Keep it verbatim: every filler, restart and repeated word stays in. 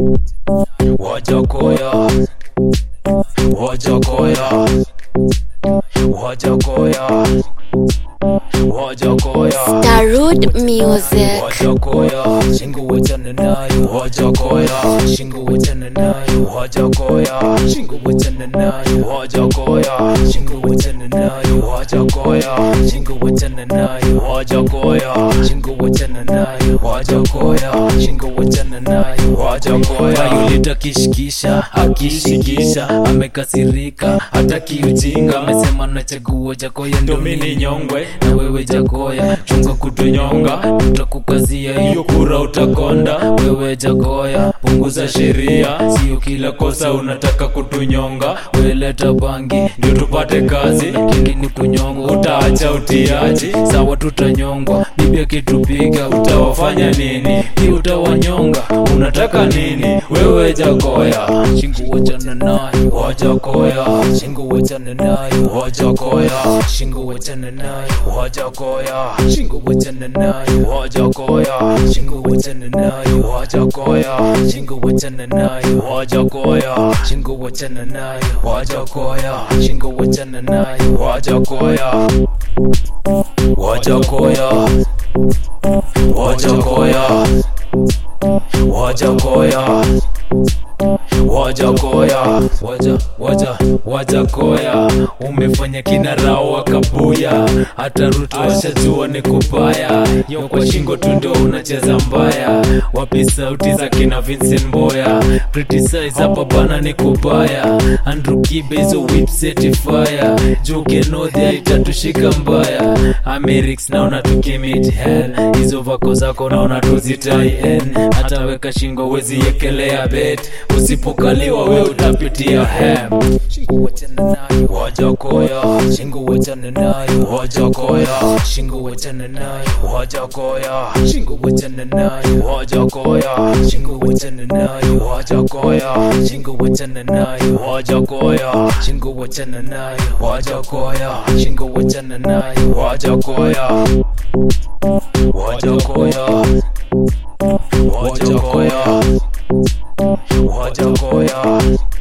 Wajakoya, Wajakoya, Wajakoya, Wajakoya, Starwood Music. Wajakoya, shingo wachana nayo. Wajakoya, shingo wachana nayo. Wajakoya, shingo wachana nayo. Wajakoya, shingo wachana nayo. Wajakoya, shingo wachana nayo. Wajakoya, shingo wachana nayo. Wajakoya, shingo wachana nayo. Wajakoya, yulita kishikisha, akishikisha, amekasirika, hataki ujinga, amesema nachagua Jakoya ndo mini nyongwe, na wewe Jakoya chunga kutunyonga, tutakukazia hiyo kura utakonda. Wewe Jakoya punguza sheria, sio kila kosa unataka kutunyonga. Wewe leta bangi ndio tupate kazi, kingine kunyonga utaacha utiaji. Sawa tutanyongwa, bibi akitupiga utawafanya nini? Ni utawanyonga, unataka nini? Wewe Jakoya, shingo wachana nayo. Wajakoya, shingo wachana nayo. Wajakoya, shingo wachana nayo. Wajakoya, shingo wachana nayo. Wajakoya, shingo wachana nayo. Wajakoya, shingo wachana nayo. Wajakoya, shingo wachana nayo. Wajakoya, shingo wachana nayo. Wajakoya, Wajakoya, Wajakoya, Wajakoya, Wajakoya, waja waja Wajakoya, umefanya kina rao wakabuya, hata Ruto washajua ni kubaya. Yo kwa shingo tu ndo unacheza mbaya, wapi sauti za kina Vincent Mboya? Criticize hapa bana ni kubaya, Andrew Kibe hizo whip certifier, Juke Northia itatushika mbaya. Amerix naona tukimit hell, hizo vako zako naona tuzitai en, hata weka shingo wezi yekelea bet, usipokaliwa we utapitia hem. Shingo wachana nayo. Wajakoya, shingo wachana nayo. Wajakoya, shingo wachana nayo. Wajakoya, shingo wachana nayo. Wajakoya, shingo wachana nayo. Wajakoya, shingo wachana nayo. Wajakoya, shingo wachana nayo. Wajakoya, shingo wachana nayo. Wajakoya, Wajakoya, Wajakoya, Wajakoya,